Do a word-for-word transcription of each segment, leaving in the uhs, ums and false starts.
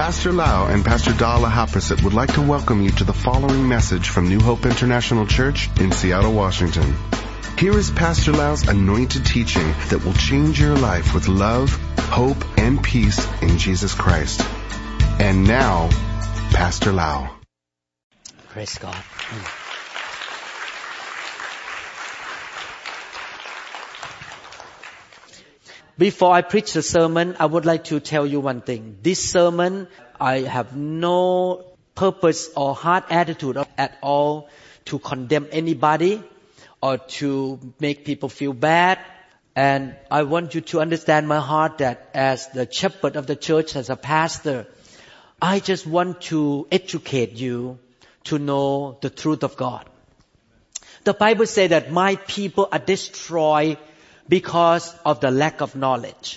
Pastor Lau and Pastor Dala Haprasit would like to welcome you to the following message from New Hope International Church in Seattle, Washington. Here is Pastor Lau's anointed teaching that will change your life with love, hope, and peace in Jesus Christ. And now, Pastor Lau. Praise God. Before I preach the sermon, I would like to tell you one thing. This sermon, I have no purpose or hard attitude at all to condemn anybody or to make people feel bad. And I want you to understand my heart that as the shepherd of the church, as a pastor, I just want to educate you to know the truth of God. The Bible says that my people are destroyed because of the lack of knowledge.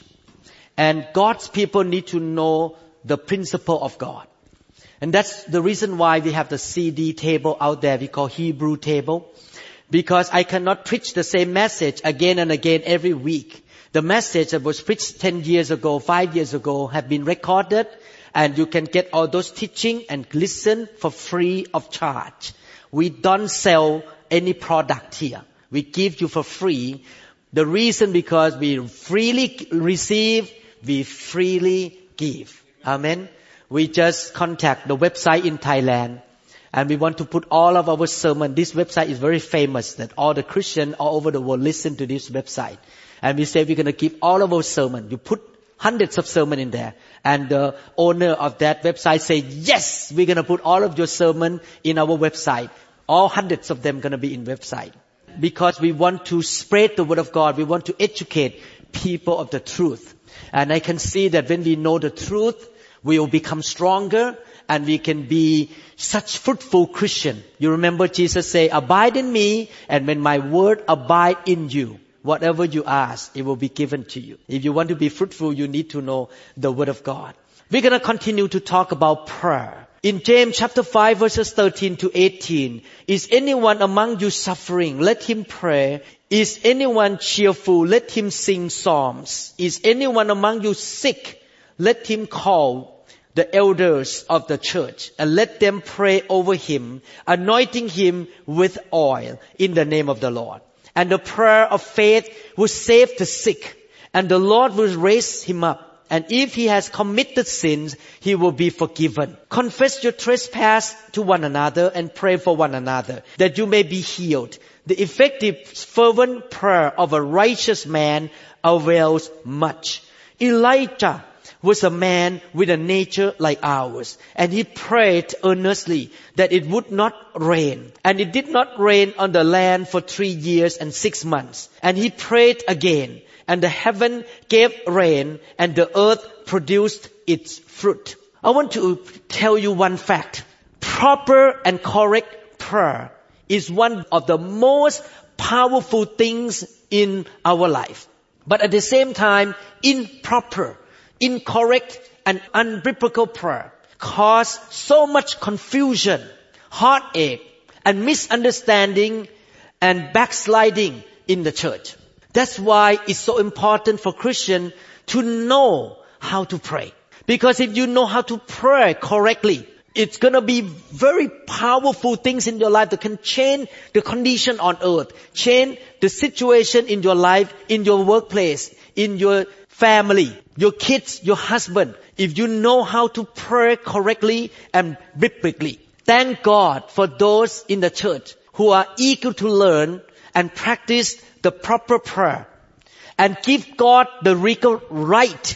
And God's people need to know the principle of God. And that's the reason why we have the C D table out there we call Hebrew table. Because I cannot preach the same message again and again every week. The message that was preached ten years ago, five years ago have been recorded. And you can get all those teaching and listen for free of charge. We don't sell any product here. We give you for free. The reason because we freely receive, we freely give. Amen. We just contact the website in Thailand. And we want to put all of our sermon. This website is very famous that all the Christians all over the world listen to this website. And we say we're going to give all of our sermon. You put hundreds of sermon in there. And the owner of that website say, yes, we're going to put all of your sermon in our website. All hundreds of them going to be in website. Because we want to spread the word of God. We want to educate people of the truth. And I can see that when we know the truth, we will become stronger and we can be such fruitful Christian. You remember Jesus say, abide in me, and when my word abide in you, whatever you ask, it will be given to you. If you want to be fruitful, you need to know the word of God. We're going to continue to talk about prayer. In James chapter five verses thirteen to eighteen, is anyone among you suffering? Let him pray. Is anyone cheerful? Let him sing psalms. Is anyone among you sick? Let him call the elders of the church and let them pray over him, anointing him with oil in the name of the Lord. And the prayer of faith will save the sick, and the Lord will raise him up. And if he has committed sins, he will be forgiven. Confess your trespass to one another and pray for one another, that you may be healed. The effective fervent prayer of a righteous man avails much. Elijah was a man with a nature like ours, and he prayed earnestly that it would not rain. And it did not rain on the land for three years and six months. And he prayed again, and the heaven gave rain, and the earth produced its fruit. I want to tell you one fact. Proper and correct prayer is one of the most powerful things in our life. But at the same time, improper, incorrect, and unbiblical prayer cause so much confusion, heartache, and misunderstanding and backsliding in the church. That's why it's so important for Christians to know how to pray. Because if you know how to pray correctly, it's going to be very powerful things in your life that can change the condition on earth, change the situation in your life, in your workplace, in your family, your kids, your husband. If you know how to pray correctly and biblically. Thank God for those in the church who are eager to learn and practice the proper prayer and give God the legal right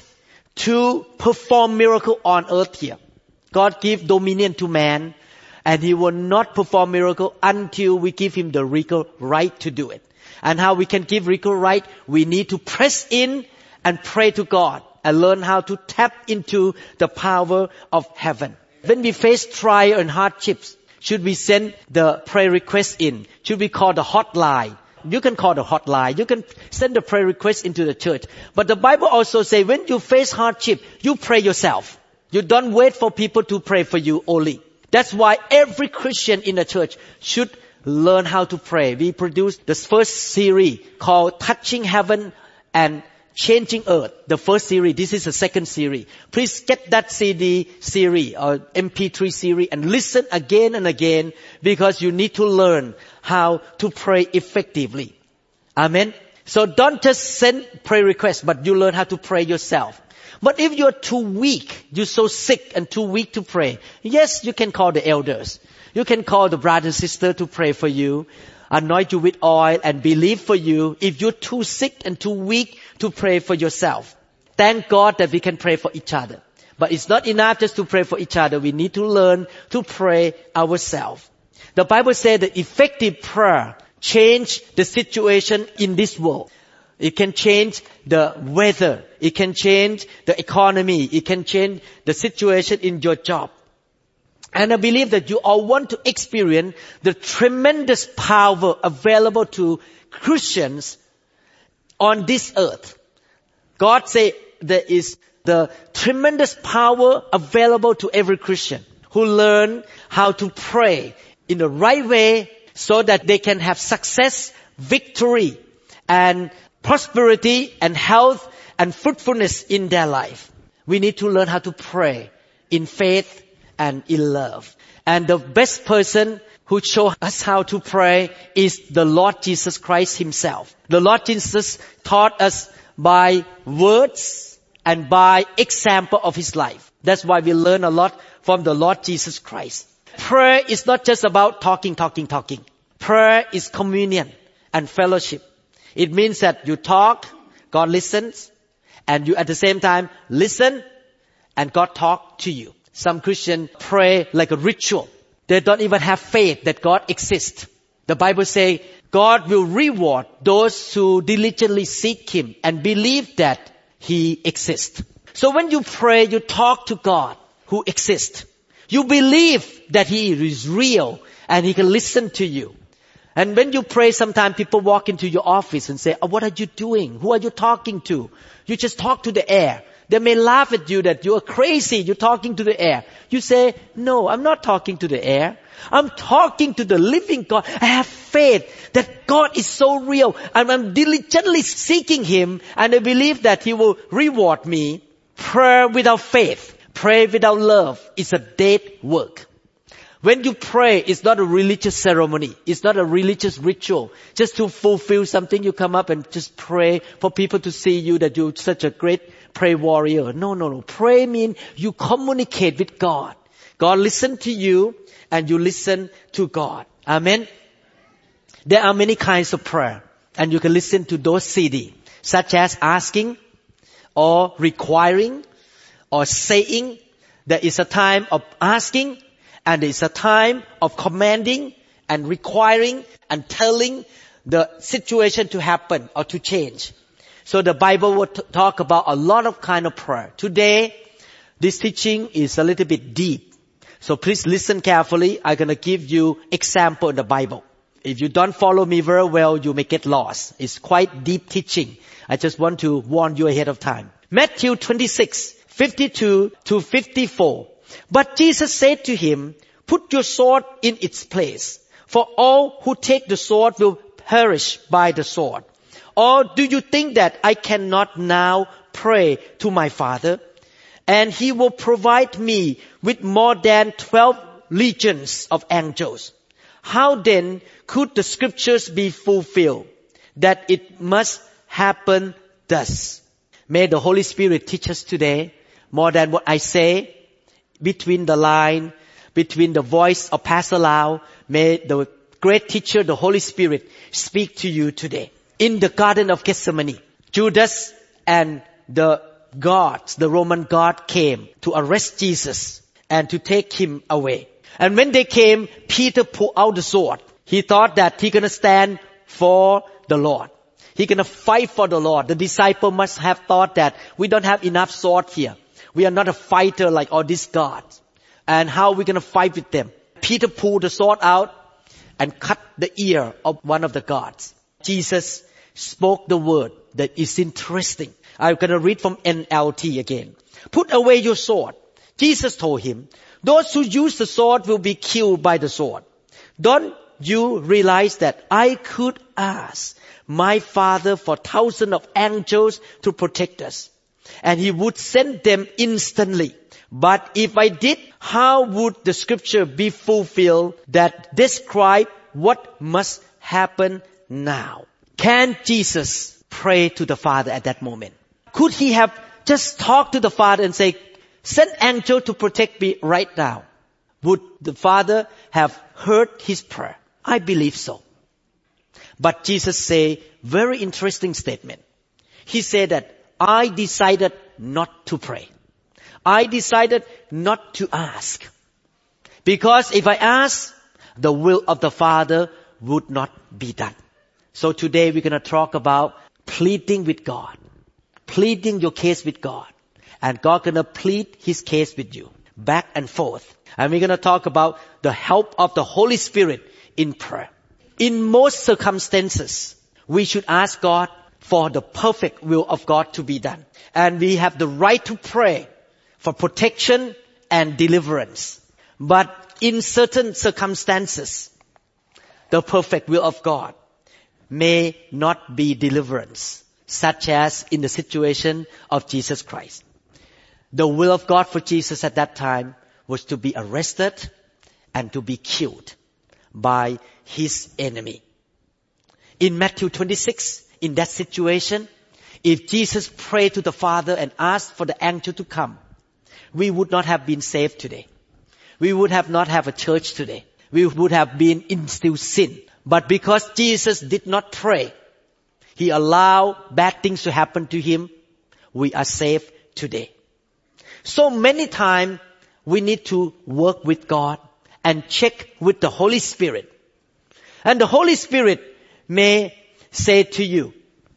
to perform miracle on earth here. God give dominion to man, and he will not perform miracle until we give him the legal right to do it. And how we can give legal right? We need to press in and pray to God and learn how to tap into the power of heaven. When we face trial and hardships, should we send the prayer request in? Should we call the hotline? You can call the hotline. You can send the prayer request into the church. But the Bible also says when you face hardship, you pray yourself. You don't wait for people to pray for you only. That's why every Christian in the church should learn how to pray. We produced this first series called Touching Heaven and Changing Earth, the first series. This is the second series. Please get that C D series or M P three series and listen again and again because you need to learn how to pray effectively. Amen. So don't just send prayer requests, but you learn how to pray yourself. But if you're too weak, you're so sick and too weak to pray, yes, you can call the elders. You can call the brother and sister to pray for you, anoint you with oil and believe for you if you're too sick and too weak to pray for yourself. Thank God that we can pray for each other. But it's not enough just to pray for each other. We need to learn to pray ourselves. The Bible says that effective prayer change the situation in this world. It can change the weather. It can change the economy. It can change the situation in your job. And I believe that you all want to experience the tremendous power available to Christians on this earth. God said there is the tremendous power available to every Christian who learn how to pray in the right way so that they can have success, victory, and prosperity and health and fruitfulness in their life. We need to learn how to pray in faith and in love. And the best person who showed us how to pray is the Lord Jesus Christ himself. The Lord Jesus taught us by words and by example of his life. That's why we learn a lot from the Lord Jesus Christ. Prayer is not just about talking, talking, talking. Prayer is communion and fellowship. It means that you talk, God listens, and you at the same time listen, and God talk to you. Some Christians pray like a ritual. They don't even have faith that God exists. The Bible says God will reward those who diligently seek Him and believe that He exists. So when you pray, you talk to God who exists. You believe that He is real and He can listen to you. And when you pray, sometimes people walk into your office and say, oh, what are you doing? Who are you talking to? You just talk to the air. They may laugh at you that you're crazy, you're talking to the air. You say, no, I'm not talking to the air. I'm talking to the living God. I have faith that God is so real. And I'm diligently seeking Him, and I believe that He will reward me. Prayer without faith, pray without love is a dead work. When you pray, it's not a religious ceremony. It's not a religious ritual. Just to fulfill something, you come up and just pray for people to see you that you're such a great prayer warrior. No, no, no. Pray means you communicate with God. God listens to you and you listen to God. Amen. There are many kinds of prayer, and you can listen to those C D, such as asking or requiring or saying. There is a time of asking, and it's a time of commanding and requiring and telling the situation to happen or to change. So the Bible will t- talk about a lot of kind of prayer. Today, this teaching is a little bit deep. So please listen carefully. I'm going to give you example in the Bible. If you don't follow me very well, you may get lost. It's quite deep teaching. I just want to warn you ahead of time. Matthew twenty-six, fifty-two to fifty-four. But Jesus said to him, put your sword in its place, for all who take the sword will perish by the sword. Or do you think that I cannot now pray to my Father, and He will provide me with more than twelve legions of angels? How then could the scriptures be fulfilled, that it must happen thus? May the Holy Spirit teach us today more than what I say, between the line, between the voice of Pastor Lau. May the great teacher, the Holy Spirit, speak to you today. In the Garden of Gethsemane, Judas and the guards, the Roman guard, came to arrest Jesus and to take Him away. And when they came, Peter pulled out the sword. He thought that he's going to stand for the Lord. He's going to fight for the Lord. The disciple must have thought that we don't have enough sword here. We are not a fighter like all these gods. And how are we going to fight with them? Peter pulled the sword out and cut the ear of one of the guards. Jesus spoke the word that is interesting. I'm going to read from N L T again. Put away your sword. Jesus told him, those who use the sword will be killed by the sword. Don't you realize that I could ask my Father for thousands of angels to protect us, and He would send them instantly. But if I did, how would the scripture be fulfilled that describe what must happen now? Can Jesus pray to the Father at that moment? Could He have just talked to the Father and say, send angel to protect me right now? Would the Father have heard His prayer? I believe so. But Jesus say very interesting statement. He said that I decided not to pray. I decided not to ask. Because if I ask, the will of the Father would not be done. So today we're going to talk about pleading with God. Pleading your case with God. And God going to plead His case with you. Back and forth. And we're going to talk about the help of the Holy Spirit in prayer. In most circumstances, we should ask God for the perfect will of God to be done. And we have the right to pray for protection and deliverance. But in certain circumstances, the perfect will of God may not be deliverance, such as in the situation of Jesus Christ. The will of God for Jesus at that time was to be arrested and to be killed by His enemy. In Matthew twenty-six, in that situation, if Jesus prayed to the Father and asked for the angel to come, we would not have been saved today. We would have not have a church today. We would have been in still sin. But because Jesus did not pray, He allowed bad things to happen to Him, we are saved today. So many times we need to work with God and check with the Holy Spirit. And the Holy Spirit may say to you,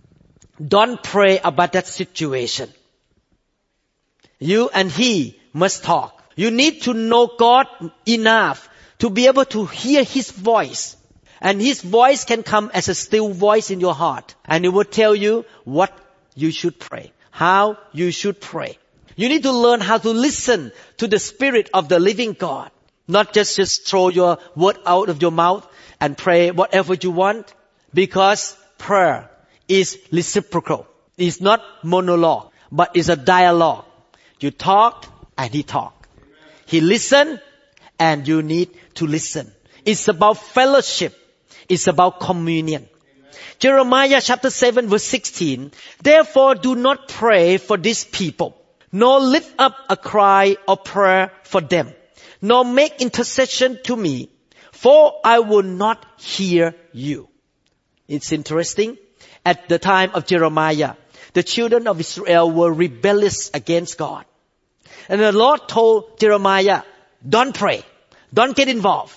don't pray about that situation. You and He must talk. You need to know God enough to be able to hear His voice. And His voice can come as a still voice in your heart. And it will tell you what you should pray, how you should pray. You need to learn how to listen to the Spirit of the living God. Not just, just throw your word out of your mouth and pray whatever you want. Because prayer is reciprocal. It's not monologue, but it's a dialogue. You talk and He talk. He listen and you need to listen. It's about fellowship. It's about communion. Amen. Jeremiah chapter seven verse sixteen. Therefore do not pray for these people, nor lift up a cry or prayer for them, nor make intercession to me, for I will not hear you. It's interesting. At the time of Jeremiah, the children of Israel were rebellious against God. And the Lord told Jeremiah, don't pray. Don't get involved.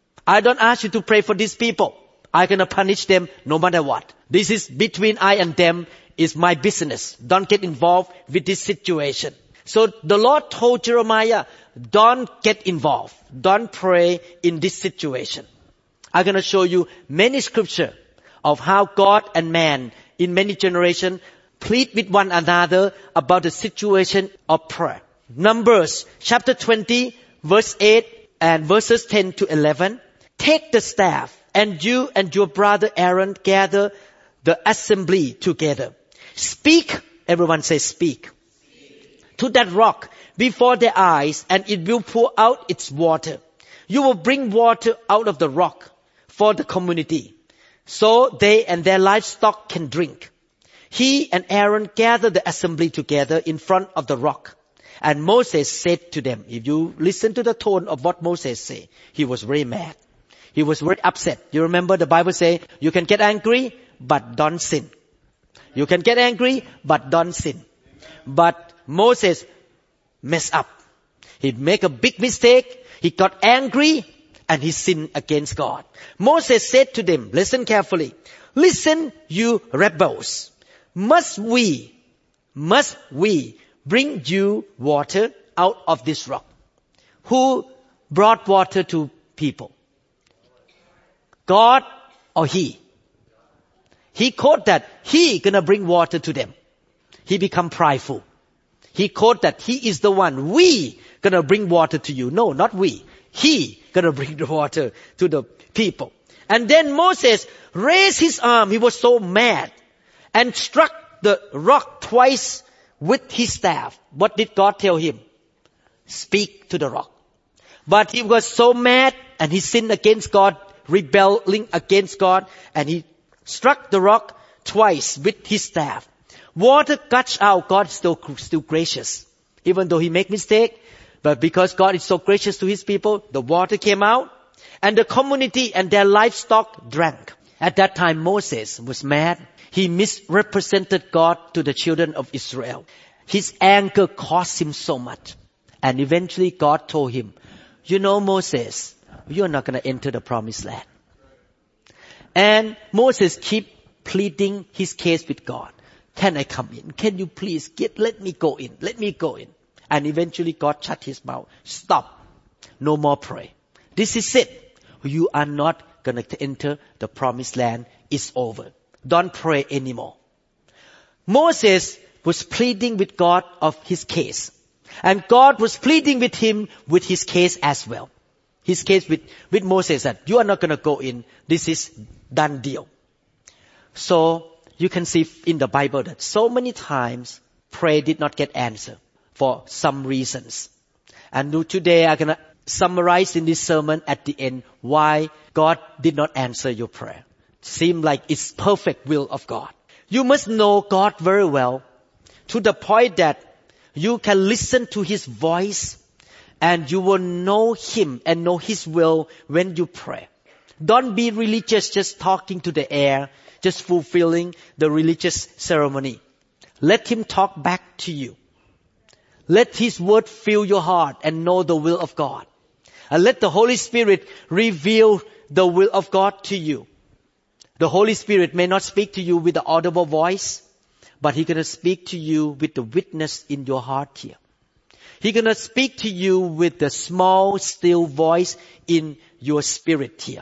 I don't ask you to pray for these people. I'm going to punish them no matter what. This is between I and them. Is my business. Don't get involved with this situation. So the Lord told Jeremiah, don't get involved. Don't pray in this situation. I'm going to show you many scripture of how God and man in many generations plead with one another about the situation of prayer. Numbers chapter twenty verse eight and verses ten to eleven. Take the staff and you and your brother Aaron gather the assembly together. Speak, everyone say speak, speak, to that rock before their eyes, and it will pour out its water. You will bring water out of the rock for the community, so they and their livestock can drink. He and Aaron gathered the assembly together in front of the rock. And Moses said to them, if you listen to the tone of what Moses said, he was very mad. He was very upset. You remember the Bible say, you can get angry, but don't sin. You can get angry, but don't sin. But Moses messed up. He made a big mistake. He got angry and he sinned against God. Moses said to them, listen carefully. Listen, you rebels. Must we, must we bring you water out of this rock? Who brought water to people? God or He? He called that He gonna bring water to them. He become prideful. He called that He is the one. We gonna bring water to you. No, not we. He gonna bring the water to the people. And then Moses raised his arm. He was so mad and struck the rock twice with his staff. What did God tell him? Speak to the rock. But he was so mad and he sinned against God, rebelling against God, and he struck the rock twice with his staff. Water gushed out. God is still, still gracious. Even though he made mistake, but because God is so gracious to his people, the water came out and the community and their livestock drank. At that time, Moses was mad. He misrepresented God to the children of Israel. His anger cost him so much. And eventually God told him, you know, Moses, you're not going to enter the promised land. And Moses keep pleading his case with God. Can I come in? Can you please get, let me go in. Let me go in. And eventually God shut his mouth. Stop. No more pray. This is it. You are not going to enter the promised land. It's over. Don't pray anymore. Moses was pleading with God of his case. And God was pleading with him with his case as well. His case with, with Moses that you are not going to go in. This is done deal. So you can see in the Bible that so many times prayer did not get answered for some reasons. And today I'm going to summarize in this sermon at the end why God did not answer your prayer. Seem like it's perfect will of God. You must know God very well to the point that you can listen to His voice and you will know Him and know His will when you pray. Don't be religious just talking to the air, just fulfilling the religious ceremony. Let Him talk back to you. Let His word fill your heart and know the will of God. And let the Holy Spirit reveal the will of God to you. The Holy Spirit may not speak to you with the audible voice, but He's going to speak to you with the witness in your heart here. He's going to speak to you with the small, still voice in your spirit here.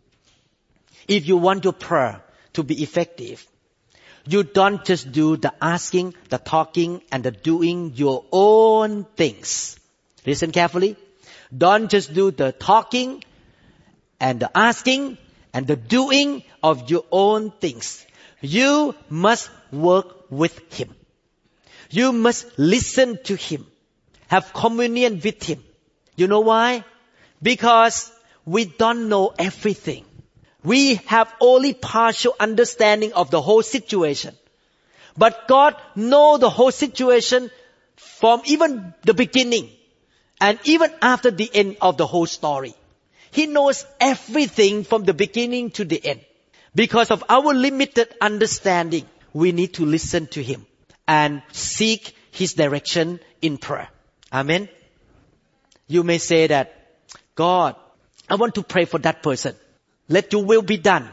If you want your prayer to be effective, you don't just do the asking, the talking, and the doing your own things. Listen carefully. Don't just do the talking and the asking and the doing of your own things. You must work with Him. You must listen to Him. Have communion with Him. You know why? Because we don't know everything. We have only partial understanding of the whole situation. But God knows the whole situation from even the beginning and even after the end of the whole story. He knows everything from the beginning to the end. Because of our limited understanding, we need to listen to Him and seek His direction in prayer. Amen. You may say that, God, I want to pray for that person. Let your will be done.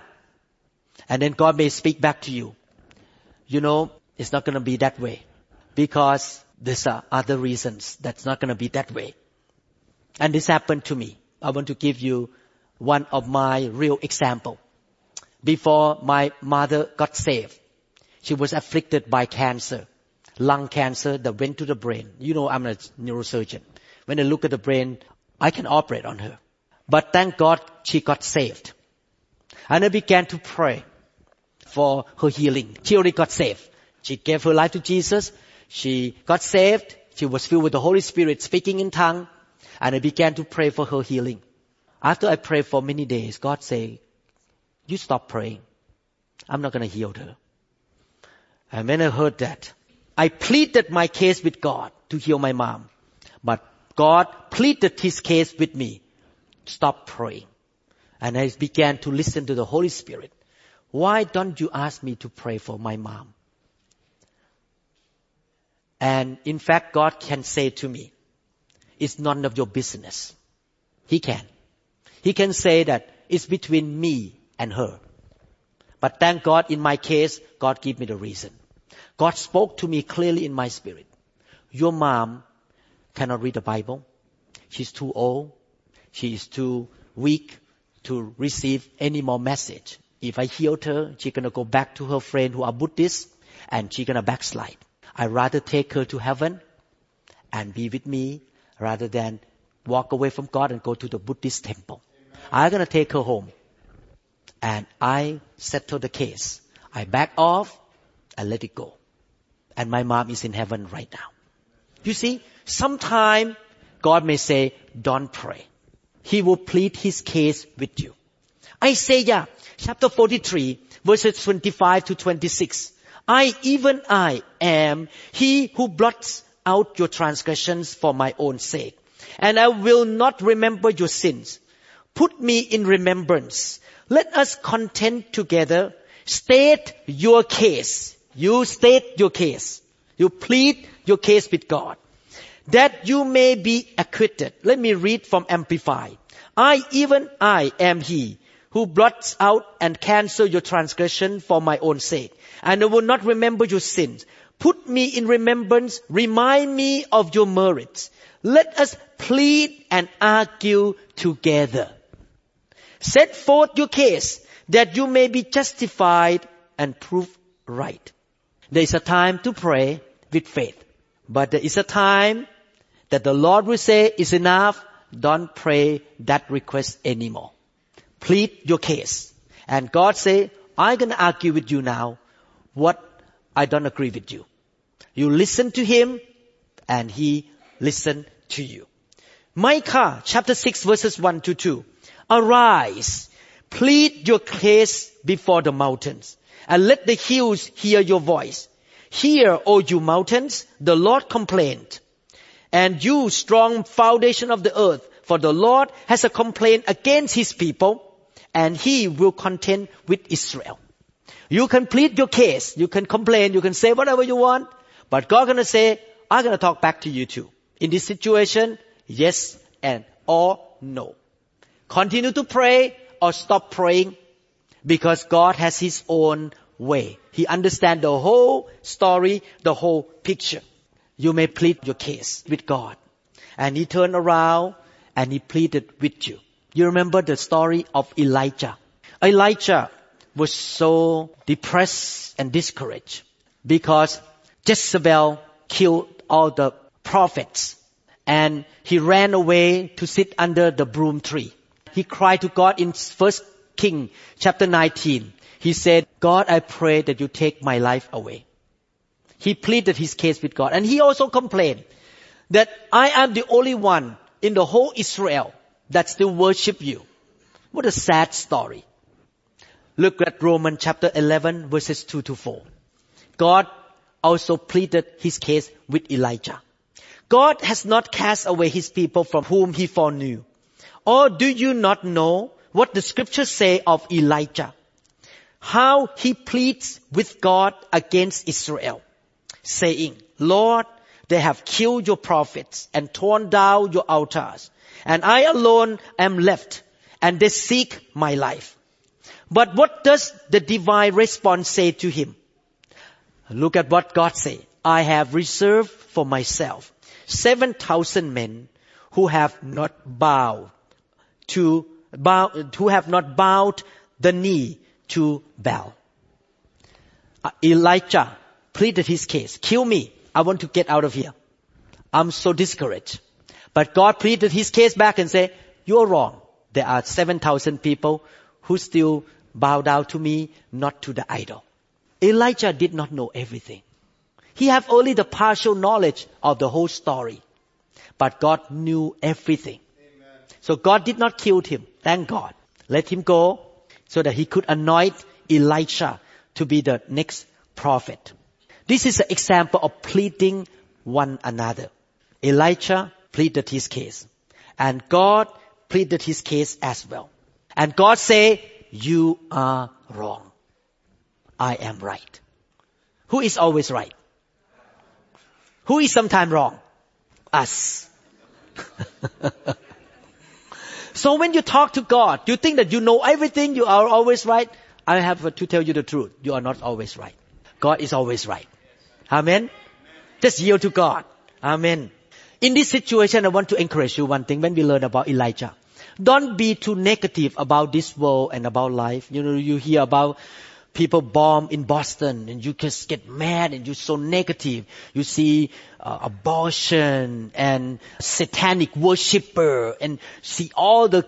And then God may speak back to you. You know, it's not going to be that way. Because there's uh, other reasons that's not going to be that way. And this happened to me. I want to give you one of my real example. Before my mother got saved, she was afflicted by cancer, lung cancer that went to the brain. You know, I'm a neurosurgeon. When I look at the brain, I can operate on her. But thank God she got saved. And I began to pray for her healing. She already got saved. She gave her life to Jesus. She got saved. She was filled with the Holy Spirit, speaking in tongue. And I began to pray for her healing. After I prayed for many days, God said, you stop praying. I'm not going to heal her. And when I heard that, I pleaded my case with God to heal my mom. But God pleaded His case with me. Stop praying. And I began to listen to the Holy Spirit. Why don't you ask me to pray for my mom? And in fact, God can say to me, it's none of your business. He can. He can say that it's between me and her. But thank God, in my case, God gave me the reason. God spoke to me clearly in my spirit. Your mom cannot read the Bible. She's too old. She is too weak to receive any more message. If I healed her, she's going to go back to her friend who are Buddhists and she's going to backslide. I'd rather take her to heaven and be with me rather than walk away from God and go to the Buddhist temple. I'm going to take her home. And I settle the case. I back off and let it go. And my mom is in heaven right now. You see, sometime God may say, don't pray. He will plead His case with you. Isaiah chapter forty-three, verses twenty-five to twenty-six. I, even I, am He who blots out your transgressions for my own sake. And I will not remember your sins. Put me in remembrance. Let us contend together. State your case. You state your case. You plead your case with God. That you may be acquitted. Let me read from Amplified. I, even I, am He who blots out and cancel your transgression for my own sake. And I will not remember your sins. Put me in remembrance. Remind me of your merits. Let us plead and argue together. Set forth your case that you may be justified and proved right. There is a time to pray with faith. But there is a time that the Lord will say, it's enough. Don't pray that request anymore. Plead your case. And God say, I'm going to argue with you now what I don't agree with you. You listen to Him and He listen to you. Micah chapter six verses one to two. Arise, plead your case before the mountains, and let the hills hear your voice. Hear, O you mountains, the Lord complained, and you strong foundation of the earth, for the Lord has a complaint against His people, and He will contend with Israel. You can plead your case, you can complain, you can say whatever you want, but God gonna say, I'm gonna talk back to you too. In this situation, yes and or no. Continue to pray or stop praying, because God has His own way. He understands the whole story, the whole picture. You may plead your case with God. And He turned around and He pleaded with you. You remember the story of Elijah. Elijah was so depressed and discouraged because Jezebel killed all the prophets. And he ran away to sit under the broom tree. He cried to God in First Kings chapter nineteen. He said, God, I pray that you take my life away. He pleaded his case with God. And he also complained that I am the only one in the whole Israel that still worship you. What a sad story. Look at Romans chapter eleven verses two to four. God also pleaded his case with Elijah. God has not cast away His people from whom He foreknew. Or do you not know what the scriptures say of Elijah? How he pleads with God against Israel, saying, Lord, they have killed your prophets and torn down your altars, and I alone am left, and they seek my life. But what does the divine response say to him? Look at what God says. I have reserved for myself seven thousand men who have not bowed to bow, who have not bowed the knee to Baal. Uh, Elijah pleaded his case. Kill me. I want to get out of here. I'm so discouraged. But God pleaded his case back and said, you're wrong. There are seven thousand people who still bow down to me, not to the idol. Elijah did not know everything. He had only the partial knowledge of the whole story. But God knew everything. Amen. So God did not kill him. Thank God. Let him go so that He could anoint Elisha to be the next prophet. This is an example of pleading one another. Elijah pleaded his case. And God pleaded his case as well. And God said, you are wrong. I am right. Who is always right? Who is sometimes wrong? Us. So when you talk to God, you think that you know everything, you are always right. I have to tell you the truth. You are not always right. God is always right. Amen. Just yield to God. Amen. In this situation, I want to encourage you one thing when we learn about Elijah. Don't be too negative about this world and about life. You know, you hear about people bombed in Boston and you just get mad and you're so negative. You see uh, abortion and satanic worshiper and see all the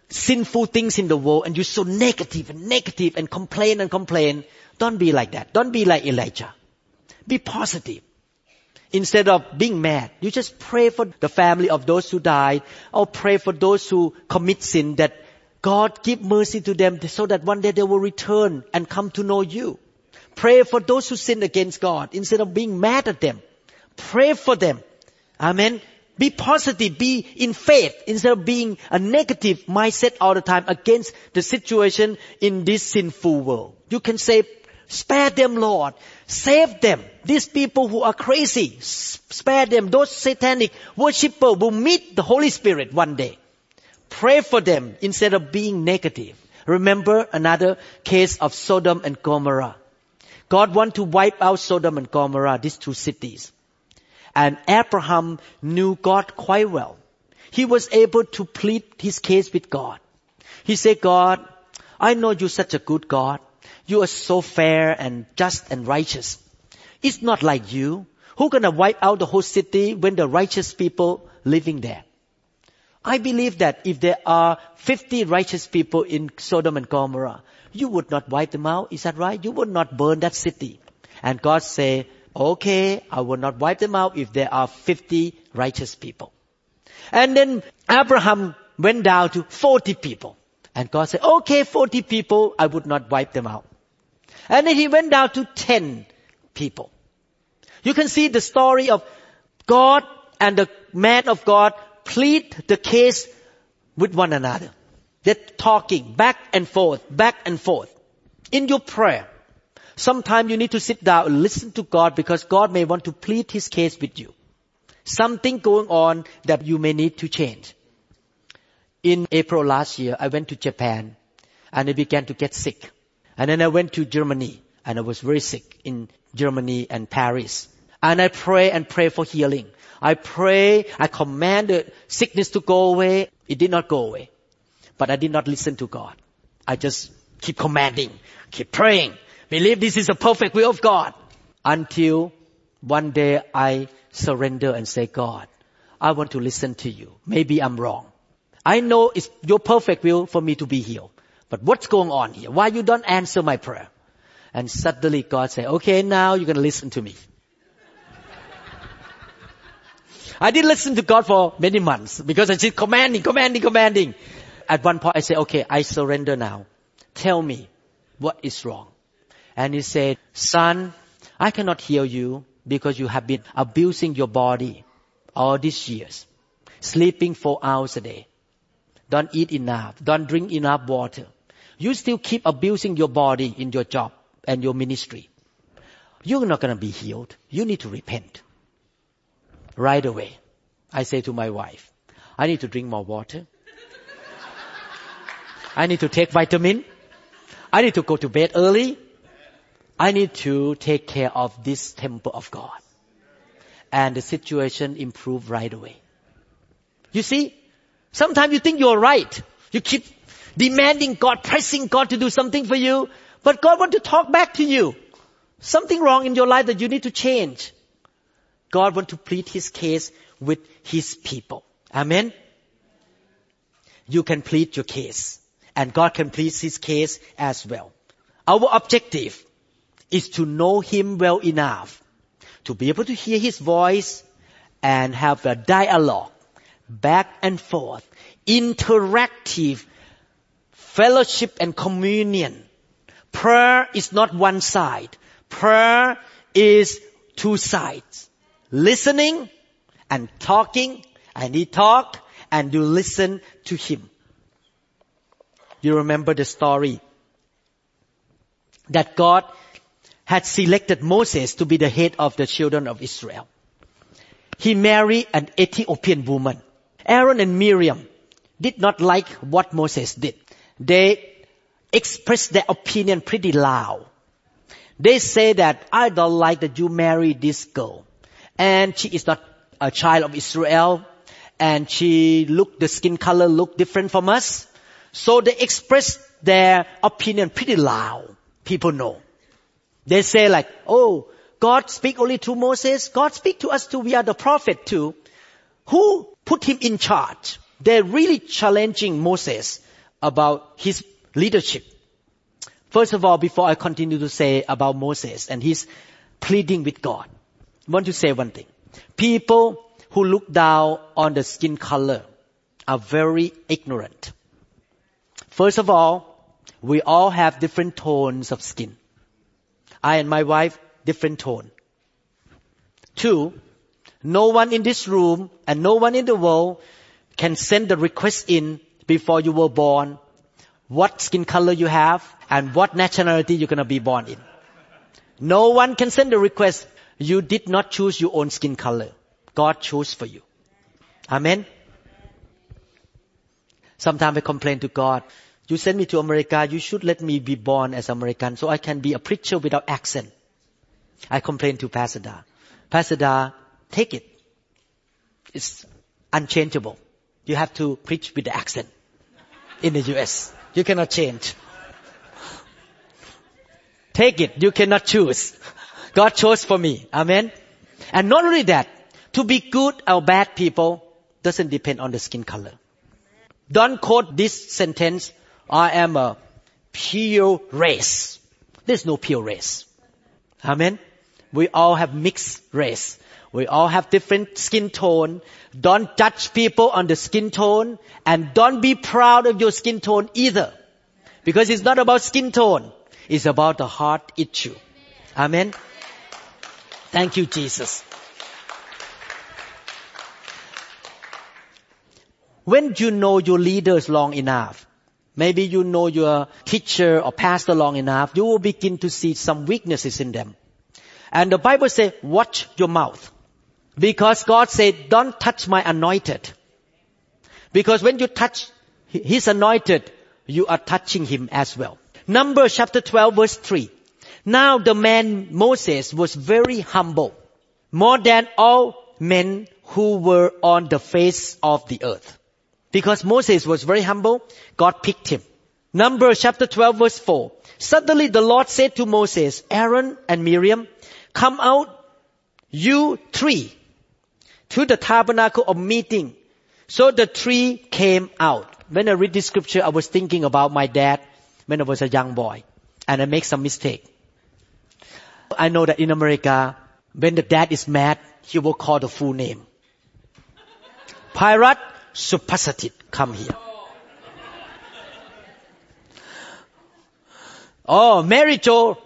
sinful things in the world and you're so negative and negative and complain and complain, don't be like that. Don't be like Elijah. Be positive. Instead of being mad, you just pray for the family of those who died, or pray for those who commit sin, that God give mercy to them so that one day they will return and come to know you. Pray for those who sin against God instead of being mad at them. Pray for them. Amen. Be positive. Be in faith instead of being a negative mindset all the time against the situation in this sinful world. You can say, spare them, Lord. Save them. These people who are crazy, spare them. Those satanic worshippers will meet the Holy Spirit one day. Pray for them instead of being negative. Remember another case of Sodom and Gomorrah. God wants to wipe out Sodom and Gomorrah, these two cities. And Abraham knew God quite well. He was able to plead his case with God. He said, God, I know you're such a good God. You are so fair and just and righteous. It's not like you. Who's going to wipe out the whole city when the righteous people living there? I believe that if there are fifty righteous people in Sodom and Gomorrah, you would not wipe them out. Is that right? You would not burn that city. And God say, okay, I will not wipe them out if there are fifty righteous people. And then Abraham went down to forty people. And God said, okay, forty people, I would not wipe them out. And then he went down to ten people. You can see the story of God and the man of God plead the case with one another. They're talking back and forth, back and forth. In your prayer, sometimes you need to sit down and listen to God because God may want to plead His case with you. Something going on that you may need to change. In April last year, I went to Japan and I began to get sick. And then I went to Germany and I was very sick in Germany and Paris. And I pray and pray for healing. I pray, I command the sickness to go away. It did not go away. But I did not listen to God. I just keep commanding, keep praying. Believe this is the perfect will of God. Until one day I surrender and say, God, I want to listen to you. Maybe I'm wrong. I know it's your perfect will for me to be healed. But what's going on here? Why you don't answer my prayer? And suddenly God said, okay, now you're going to listen to me. I didn't listen to God for many months because I said commanding, commanding, commanding. At one point I said, okay, I surrender now. Tell me what is wrong. And He said, son, I cannot heal you because you have been abusing your body all these years. Sleeping four hours a day. Don't eat enough. Don't drink enough water. You still keep abusing your body in your job and your ministry. You're not going to be healed. You need to repent. Right away, I say to my wife, I need to drink more water. I need to take vitamin. I need to go to bed early. I need to take care of this temple of God. And the situation improved right away. You see, sometimes you think you're right. You keep demanding God, pressing God to do something for you. But God wants to talk back to you. Something wrong in your life that you need to change. God wants to plead His case with His people. Amen? You can plead your case. And God can plead His case as well. Our objective is to know Him well enough to be able to hear His voice and have a dialogue back and forth, interactive fellowship and communion. Prayer is not one side. Prayer is two sides. Listening and talking, and He talk and you listen to Him. You remember the story that God had selected Moses to be the head of the children of Israel. He married an Ethiopian woman. Aaron and Miriam did not like what Moses did. They expressed their opinion pretty loud. They say that, I don't like that you marry this girl. And she is not a child of Israel. And she look, the skin color look different from us. So they express their opinion pretty loud. People know. They say like, oh, God speak only to Moses. God speak to us too. We are the prophet too. Who put him in charge? They're really challenging Moses about his leadership. First of all, before I continue to say about Moses and his pleading with God, I want to say one thing. People who look down on the skin color are very ignorant. First of all, we all have different tones of skin. I and my wife, different tone. Two, no one in this room and no one in the world can send the request in before you were born, what skin color you have and what nationality you're going to be born in. No one can send the request. You did not choose your own skin color. God chose for you. Amen. Sometimes I complain to God, you send me to America, you should let me be born as American so I can be a preacher without accent. I complain to Pastor Da. Pastor Da, take it. It's unchangeable. You have to preach with the accent in the U S. You cannot change. Take it. You cannot choose. God chose for me. Amen. And not only that, to be good or bad people doesn't depend on the skin color. Don't quote this sentence, I am a pure race. There's no pure race. Amen. We all have mixed race. We all have different skin tone. Don't judge people on the skin tone and don't be proud of your skin tone either. Because it's not about skin tone. It's about the heart issue. Amen. Thank you, Jesus. When you know your leaders long enough, maybe you know your teacher or pastor long enough, you will begin to see some weaknesses in them. And the Bible says, watch your mouth. Because God said, don't touch my anointed. Because when you touch his anointed, you are touching him as well. Numbers chapter twelve verse three. Now the man Moses was very humble, more than all men who were on the face of the earth. Because Moses was very humble, God picked him. Numbers chapter twelve verse four. Suddenly the Lord said to Moses, Aaron and Miriam, come out, you three, to the tabernacle of meeting. So the three came out. When I read this scripture, I was thinking about my dad when I was a young boy. And I make some mistake. I know that in America, when the dad is mad, he will call the full name. Pirat Supasatit, come here. Oh, Mary Jo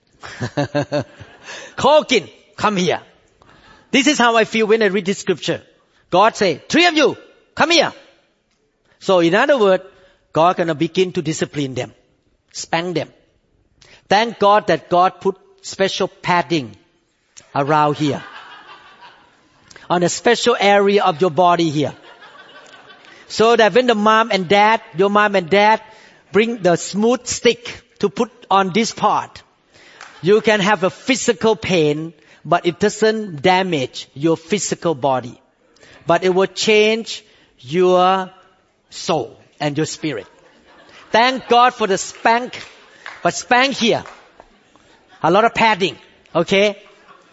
Colkin, come here. This is how I feel when I read this scripture. God say, three of you, come here. So in other words, God gonna begin to discipline them, spank them. Thank God that God put special padding around here, on a special area of your body here. So that when the mom and dad, your mom and dad bring the smooth stick to put on this part, you can have a physical pain, but it doesn't damage your physical body. But it will change your soul and your spirit. Thank God for the spank, but spank here. A lot of padding, okay?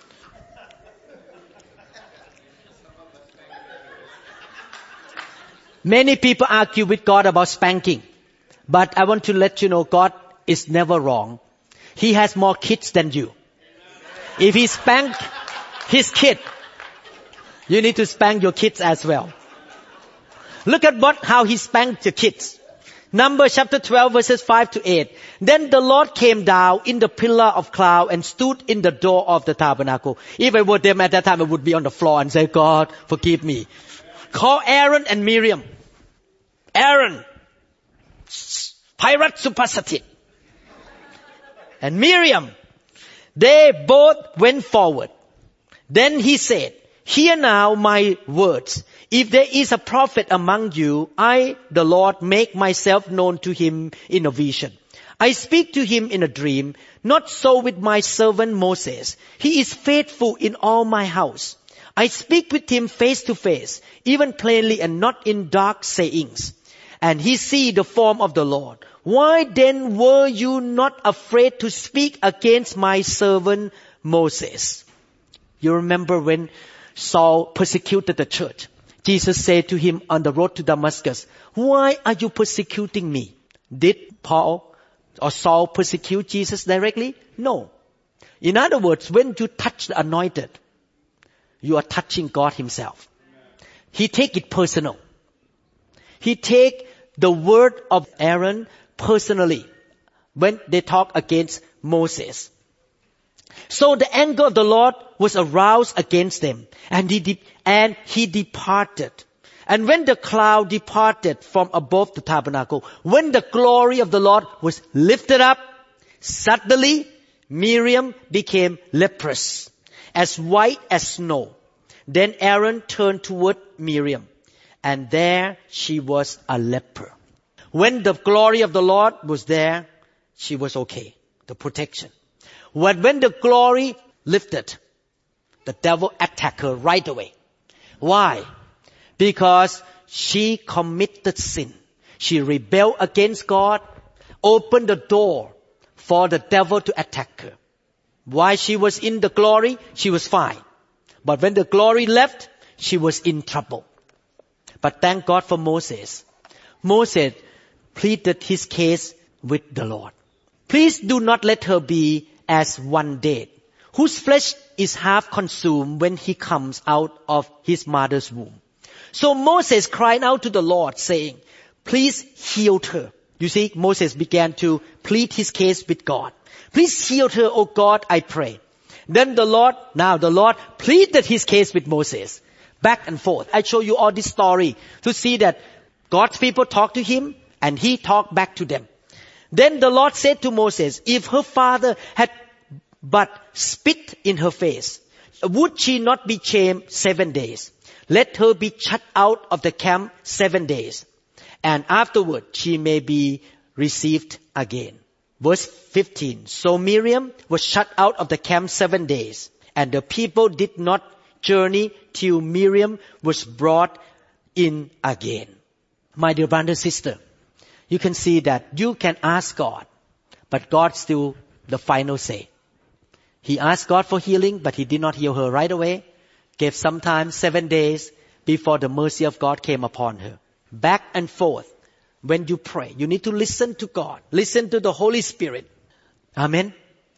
Many people argue with God about spanking. But I want to let you know, God is never wrong. He has more kids than you. If he spanked his kid, you need to spank your kids as well. Look at what, how he spanked your kids. Numbers chapter twelve verses five to eight. Then the Lord came down in the pillar of cloud and stood in the door of the tabernacle. If I were them at that time, I would be on the floor and say, God, forgive me. Call Aaron and Miriam. Aaron, Pirat Supasatit. And Miriam, they both went forward. Then he said, hear now my words. If there is a prophet among you, I, the Lord, make myself known to him in a vision. I speak to him in a dream. Not so with my servant Moses. He is faithful in all my house. I speak with him face to face, even plainly and not in dark sayings. And he see the form of the Lord. Why then were you not afraid to speak against my servant Moses? You remember when Saul persecuted the church. Jesus said to him on the road to Damascus, "Why are you persecuting me?" Did Paul or Saul persecute Jesus directly? No. In other words, when you touch the anointed, you are touching God himself. He take it personal. He take the word of Aaron personally when they talk against Moses. So the anger of the Lord was aroused against them, and he de- and he departed. And when the cloud departed from above the tabernacle, when the glory of the Lord was lifted up, suddenly Miriam became leprous, as white as snow. Then Aaron turned toward Miriam, and there she was a leper. When the glory of the Lord was there, she was okay, the protection. But when the glory lifted, the devil attacked her right away. Why? Because she committed sin. She rebelled against God, opened the door for the devil to attack her. While she was in the glory, she was fine. But when the glory left, she was in trouble. But thank God for Moses. Moses pleaded his case with the Lord. Please do not let her be as one dead, whose flesh is half consumed when he comes out of his mother's womb. So Moses cried out to the Lord, saying, "Please heal her." You see, Moses began to plead his case with God. "Please heal her, O God, I pray." Then the Lord, now the Lord pleaded his case with Moses. Back and forth. I show you all this story to see that God's people talked to him and he talked back to them. Then the Lord said to Moses, "If her father had but spit in her face, would she not be shamed seven days? Let her be shut out of the camp seven days, and afterward she may be received again." Verse fifteen. So Miriam was shut out of the camp seven days, and the people did not journey till Miriam was brought in again. My dear brother and sister, you can see that you can ask God, but God still the final say. He asked God for healing, but he did not heal her right away. Gave some time, seven days, before the mercy of God came upon her. Back and forth. When you pray, you need to listen to God. Listen to the Holy Spirit. Amen.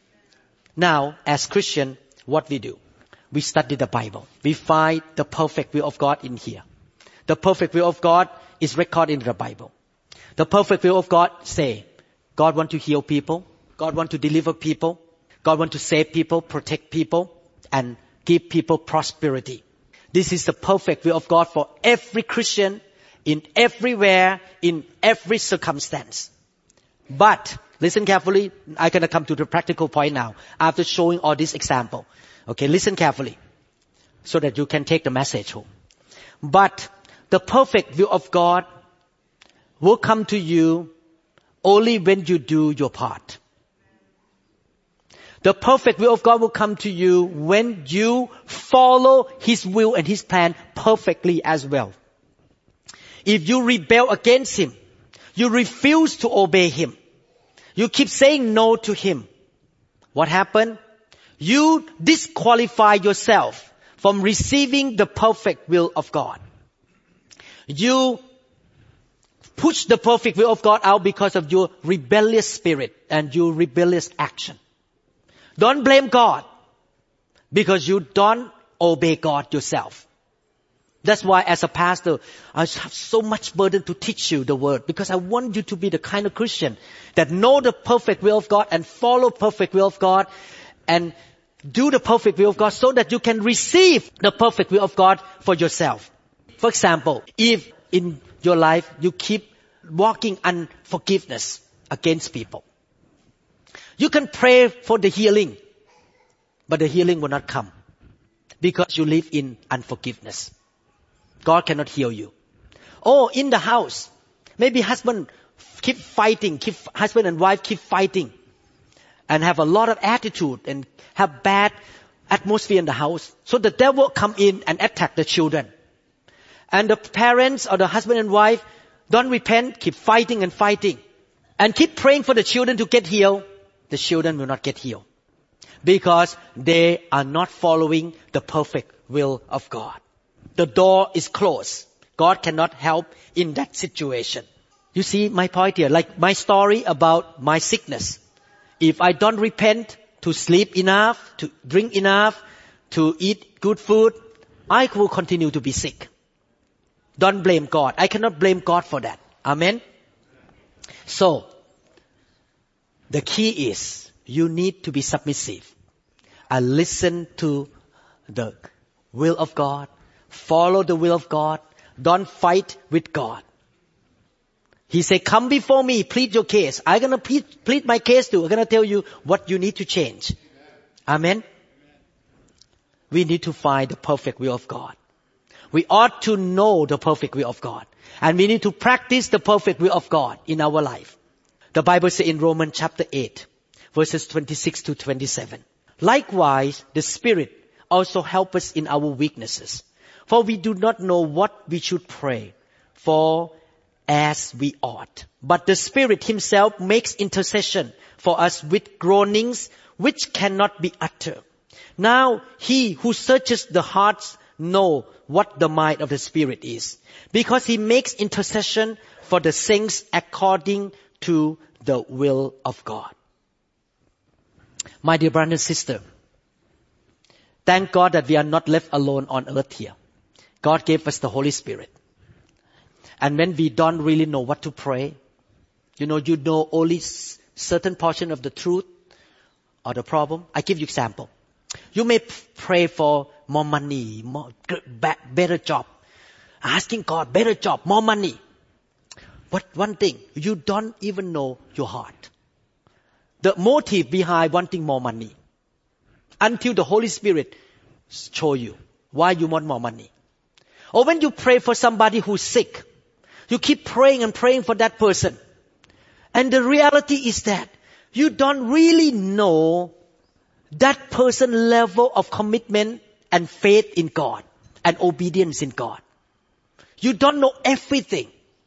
Now, as Christian, what we do? We study the Bible. We find the perfect will of God in here. The perfect will of God is recorded in the Bible. The perfect will of God say, God want to heal people. God want to deliver people. God want to save people, protect people, and give people prosperity. This is the perfect will of God for every Christian, in everywhere, in every circumstance. But, listen carefully, I'm going to come to the practical point now, after showing all this example. Okay, listen carefully, so that you can take the message home. But, the perfect will of God will come to you only when you do your part. The perfect will of God will come to you when you follow His will and His plan perfectly as well. If you rebel against Him, you refuse to obey Him, you keep saying no to Him, what happened? You disqualify yourself from receiving the perfect will of God. You push the perfect will of God out because of your rebellious spirit and your rebellious action. Don't blame God because you don't obey God yourself. That's why as a pastor, I have so much burden to teach you the word, because I want you to be the kind of Christian that know the perfect will of God and follow perfect will of God and do the perfect will of God so that you can receive the perfect will of God for yourself. For example, if in your life you keep walking unforgiveness against people, you can pray for the healing, but the healing will not come because you live in unforgiveness. God cannot heal you. Or in the house, maybe husband keep fighting, keep, husband and wife keep fighting and have a lot of attitude and have bad atmosphere in the house. So the devil come in and attack the children. And the parents or the husband and wife don't repent, keep fighting and fighting and keep praying for the children to get healed. The children will not get healed because they are not following the perfect will of God. The door is closed. God cannot help in that situation. You see my point here? Like my story about my sickness. If I don't repent to sleep enough, to drink enough, to eat good food, I will continue to be sick. Don't blame God. I cannot blame God for that. Amen? So, the key is you need to be submissive and listen to the will of God. Follow the will of God. Don't fight with God. He said, come before me, plead your case. I'm going to plead, plead my case too. I'm going to tell you what you need to change. Amen? We need to find the perfect will of God. We ought to know the perfect will of God. And we need to practice the perfect will of God in our life. The Bible says in Romans chapter eight, verses twenty-six to twenty-seven. Likewise, the Spirit also helps us in our weaknesses. For we do not know what we should pray for as we ought. But the Spirit Himself makes intercession for us with groanings which cannot be uttered. Now He who searches the hearts knows what the mind of the Spirit is, because He makes intercession for the saints according to the will of God. My dear brother and sister, thank God that we are not left alone on earth here. God gave us the Holy Spirit. And when we don't really know what to pray, you know, you know only certain portion of the truth or the problem. I give you example. You may pray for more money, more better job, asking God better job, more money. But one thing, you don't even know your heart. The motive behind wanting more money. Until the Holy Spirit show you why you want more money. Or when you pray for somebody who's sick, you keep praying and praying for that person. And the reality is that you don't really know that person's level of commitment and faith in God and obedience in God. You don't know everything.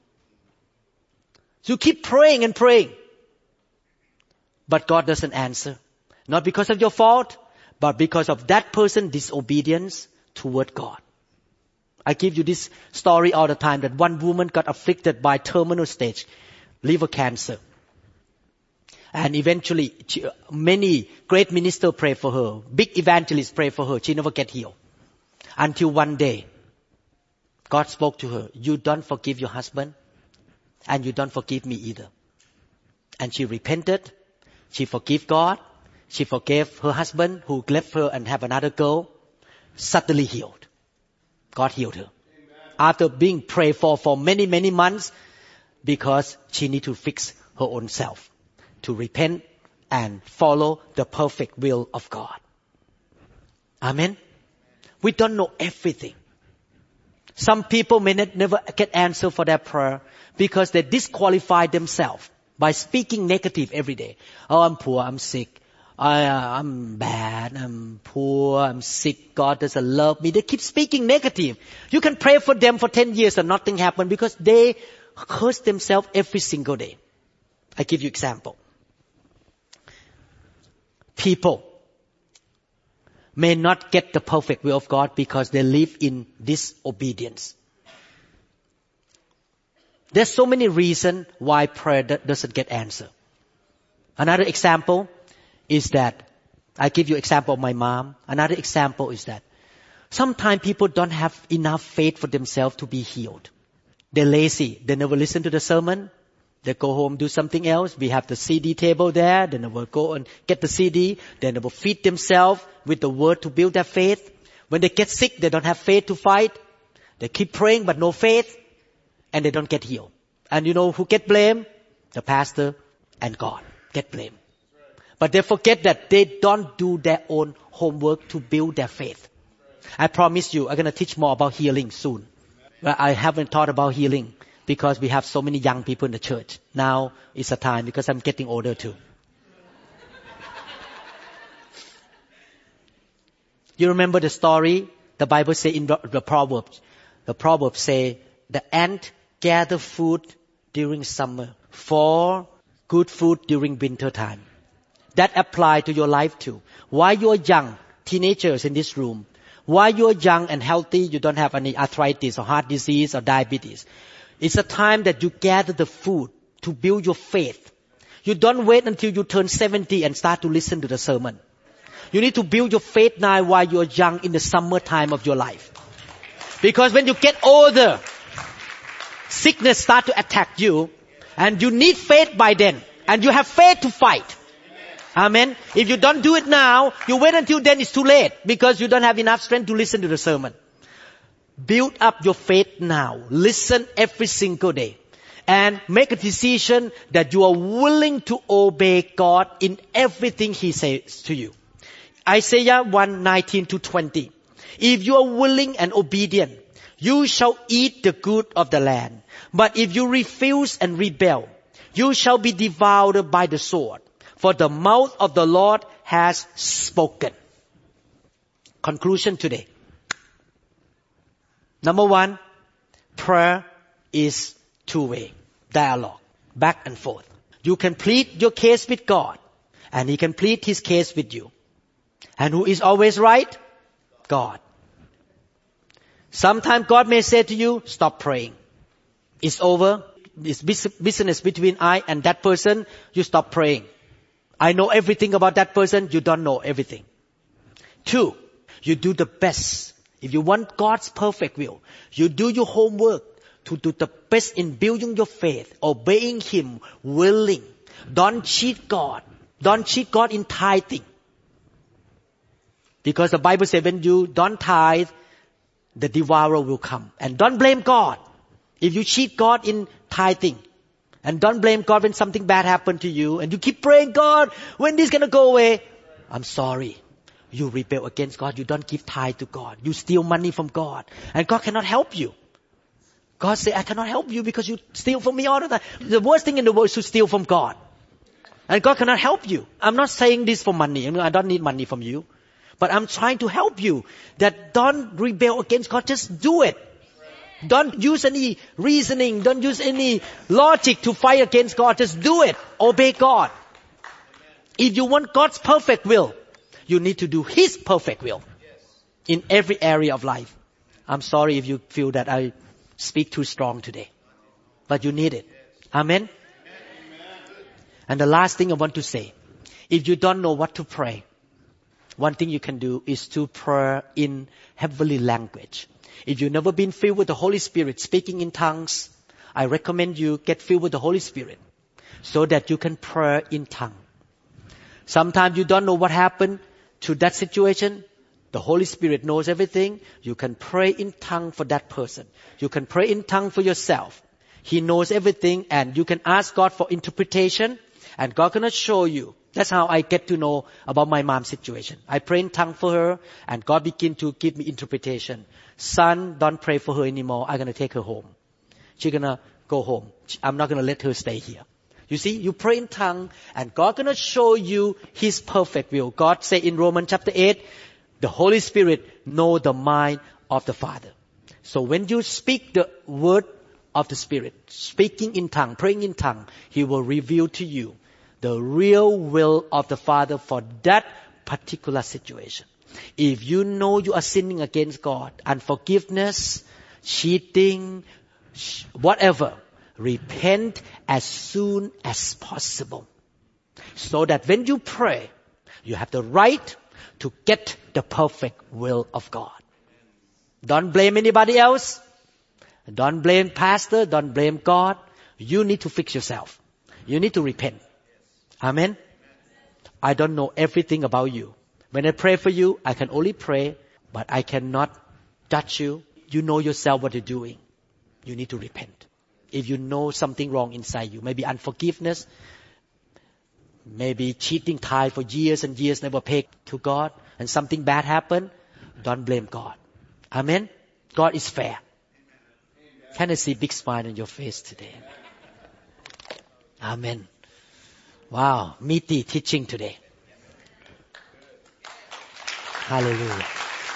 You keep praying and praying. But God doesn't answer. Not because of your fault, but because of that person's disobedience toward God. I give you this story all the time that one woman got afflicted by terminal stage liver cancer. And eventually, she, many great ministers pray for her. Big evangelists pray for her. She never get healed. Until one day, God spoke to her. You don't forgive your husband, and you don't forgive me either. And she repented. She forgave God. She forgave her husband who left her and have another girl. Suddenly healed. God healed her. Amen. After being prayed for for many, many months, because she need to fix her own self, to repent and follow the perfect will of God. Amen. We don't know everything. Some people may not, never get answer for their prayer because they disqualify themselves by speaking negative every day. Oh, I'm poor, I'm sick. I, uh, I'm bad, I'm poor, I'm sick, God doesn't love me. They keep speaking negative. You can pray for them for ten years and nothing happened because they curse themselves every single day. I give you example. People may not get the perfect will of God because they live in disobedience. There's so many reasons why prayer doesn't get answered. Another example is that, I give you example of my mom. Another example is that sometimes people don't have enough faith for themselves to be healed. They're lazy. They never listen to the sermon. They go home, do something else. We have the C D table there. They never go and get the C D. They never feed themselves with the word to build their faith. When they get sick, they don't have faith to fight. They keep praying but no faith. And they don't get healed. And you know who get blamed? The pastor and God get blamed. But they forget that they don't do their own homework to build their faith. I promise you, I'm going to teach more about healing soon. Well, I haven't taught about healing because we have so many young people in the church. Now is the time because I'm getting older too. You remember the story? The Bible says in the Proverbs. The Proverbs say the ant gather food during summer for good food during winter time. That apply to your life too. While you are young, teenagers in this room, While you're young and healthy, you don't have any arthritis or heart disease or diabetes. It's a time that you gather the food to build your faith. You don't wait until you turn seventy and start to listen to the sermon. You need to build your faith now while you're young in the summer time of your life. Because when you get older, sickness start to attack you and you need faith by then. And you have faith to fight. Amen. If you don't do it now, you wait until then, it's too late because you don't have enough strength to listen to the sermon. Build up your faith now. Listen every single day. And make a decision that you are willing to obey God in everything He says to you. Isaiah one nineteen to twenty. If you are willing and obedient, you shall eat the good of the land. But if you refuse and rebel, you shall be devoured by the sword. For the mouth of the Lord has spoken. Conclusion today. Number one, prayer is two-way dialogue, back and forth. You can plead your case with God, and He can plead His case with you. And who is always right? God. Sometimes God may say to you, stop praying. It's over. It's business between I and that person. You stop praying. I know everything about that person. You don't know everything. Two, you do the best. If you want God's perfect will, you do your homework to do the best in building your faith, obeying Him, willing. Don't cheat God. Don't cheat God in tithing. Because the Bible says when you don't tithe, the devourer will come. And don't blame God. If you cheat God in tithing, and don't blame God when something bad happened to you, and you keep praying, God, when this gonna go away? I'm sorry. You rebel against God. You don't give tithe to God. You steal money from God. And God cannot help you. God said, I cannot help you because you steal from me all the time. The worst thing in the world is to steal from God. And God cannot help you. I'm not saying this for money. I don't need money from you. But I'm trying to help you that don't rebel against God. Just do it. Don't use any reasoning. Don't use any logic to fight against God. Just do it. Obey God. If you want God's perfect will, you need to do His perfect will in every area of life. I'm sorry if you feel that I speak too strong today, but you need it. Amen. And the last thing I want to say, if you don't know what to pray, one thing you can do is to pray in heavenly language. If you've never been filled with the Holy Spirit, speaking in tongues, I recommend you get filled with the Holy Spirit so that you can pray in tongues. Sometimes you don't know what happened to that situation. The Holy Spirit knows everything. You can pray in tongues for that person. You can pray in tongues for yourself. He knows everything, and you can ask God for interpretation, and God gonna show you. That's how I get to know about my mom's situation. I pray in tongues for her, and God begin to give me interpretation. Son, don't pray for her anymore. I'm gonna take her home. She's gonna go home. I'm not gonna let her stay here. You see, you pray in tongues, and God gonna show you His perfect will. God say in Romans chapter eight, the Holy Spirit know the mind of the Father. So when you speak the word of the Spirit, speaking in tongues, praying in tongues, He will reveal to you the real will of the Father for that particular situation. If you know you are sinning against God, unforgiveness, cheating, whatever, repent as soon as possible. So that when you pray, you have the right to get the perfect will of God. Don't blame anybody else. Don't blame pastor. Don't blame God. You need to fix yourself. You need to repent. Amen. I don't know everything about you. When I pray for you, I can only pray, but I cannot judge you. You know yourself what you're doing. You need to repent. If you know something wrong inside you, maybe unforgiveness, maybe cheating tithe for years and years, never paid to God, and something bad happened, don't blame God. Amen. God is fair. Can I see big smile on your face today? Amen. Wow, meaty teaching today. Hallelujah.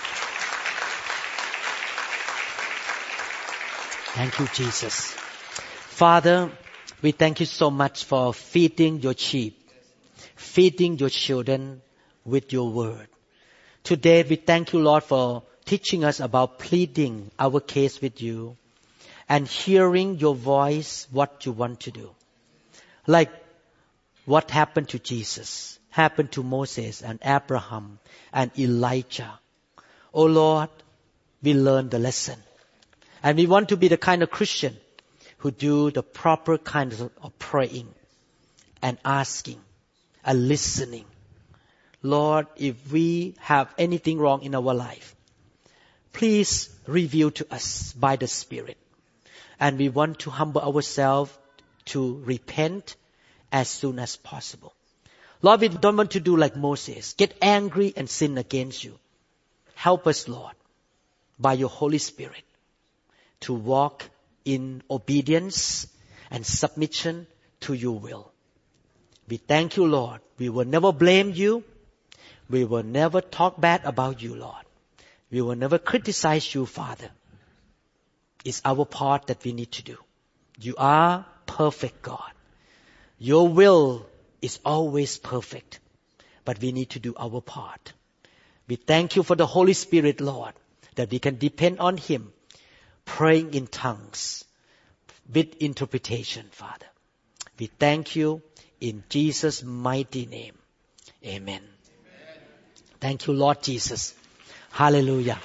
Thank you, Jesus. Father, we thank you so much for feeding your sheep, feeding your children with your word. Today we thank you, Lord, for teaching us about pleading our case with you and hearing your voice, what you want to do. Like what happened to Jesus, happened to Moses and Abraham and Elijah. Oh Lord, we learned the lesson. And we want to be the kind of Christian who do the proper kind of praying and asking and listening. Lord, if we have anything wrong in our life, please reveal to us by the Spirit. And we want to humble ourselves to repent as soon as possible. Lord, we don't want to do like Moses, get angry and sin against you. Help us, Lord, by your Holy Spirit to walk in obedience and submission to your will. We thank you, Lord. We will never blame you. We will never talk bad about you, Lord. We will never criticize you, Father. It's our part that we need to do. You are perfect, God. Your will is always perfect. But we need to do our part. We thank you for the Holy Spirit, Lord, that we can depend on Him, praying in tongues with interpretation, Father. We thank you in Jesus' mighty name. Amen. Amen. Thank you, Lord Jesus. Hallelujah.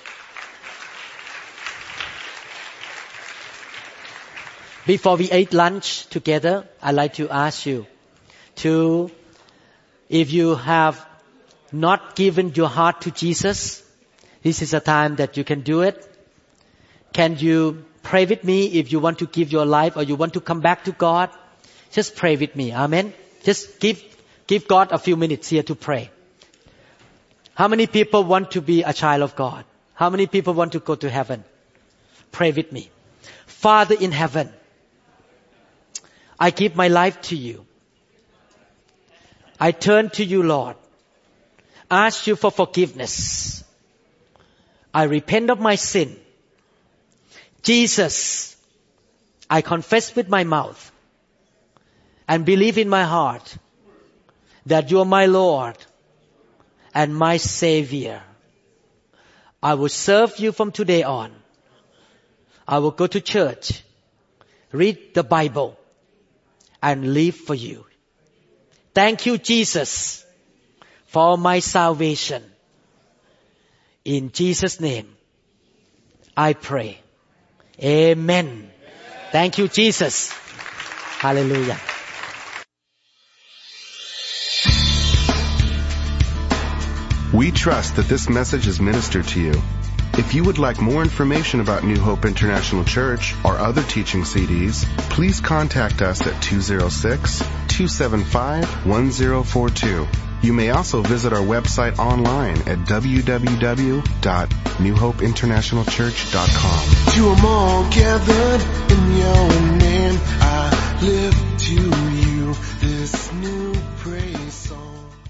Before we eat lunch together, I'd like to ask you to, if you have not given your heart to Jesus, this is a time that you can do it. Can you pray with me if you want to give your life or you want to come back to God? Just pray with me. Amen. Just give, give God a few minutes here to pray. How many people want to be a child of God? How many people want to go to heaven? Pray with me. Father in heaven, I give my life to you. I turn to you, Lord. Ask you for forgiveness. I repent of my sin. Jesus, I confess with my mouth and believe in my heart that you are my Lord and my Savior. I will serve you from today on. I will go to church, read the Bible, and live for you. Thank you, Jesus, for my salvation. In Jesus' name, I pray. Amen. Amen. Thank you, Jesus. Hallelujah. We trust that this message is ministered to you. If you would like more information about New Hope International Church or other teaching C Ds, please contact us at two oh six, two seven five, one oh four two. You may also visit our website online at w w w dot new hope international church dot com. To them all gathered in your name, I lift to you this new praise song.